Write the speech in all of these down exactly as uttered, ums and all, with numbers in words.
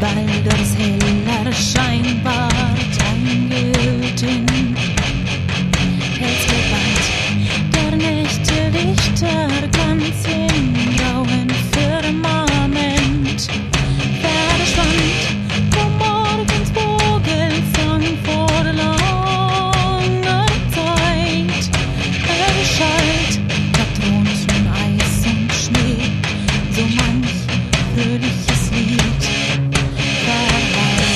Balders heller Scheinbart eingehüllt in Pelzgewand. Der Nächte Lichter ganz im grauen Firmament verschwand vom Morgens Vogelsang vor langer Zeit. Erschallt Patronen von Eis und Schnee, so manch fröhliches Lied verhallt.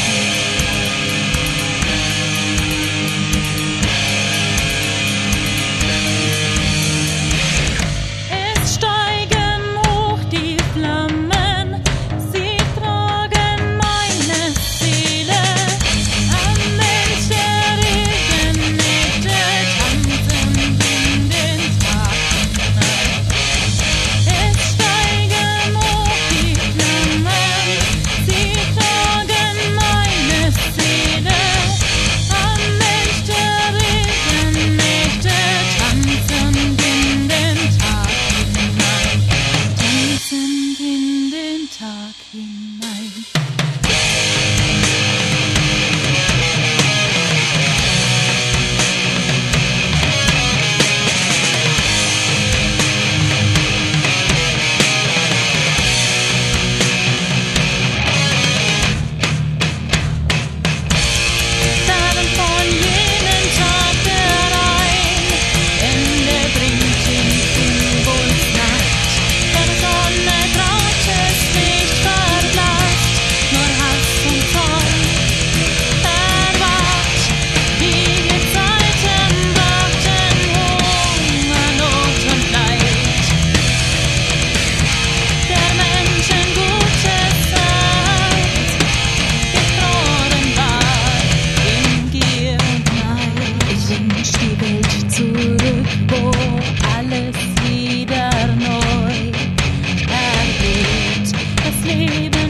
Es steigen hoch die Flammen, sie tragen meine Seele an welche Regennächte tanzen in den Tag hinein. Es steigen hoch die Flammen, sie tragen meine Seele an welche Regennächte tanzend in den Tag hinein, tanzend in den Tag hinein. Tagen von jenem Tag herein, Ende bringt in Übungsnacht. Der Sonne trautes Licht verblasst, nur Hass und Zorn erwacht. Die Gezeiten brachten Hunger, Not und Leid. Der Menschen gutes Herz gefroren war in Gier und Neid. Ich wünsch die Welt zurück, wo alles wieder neu erlebt. Das Leben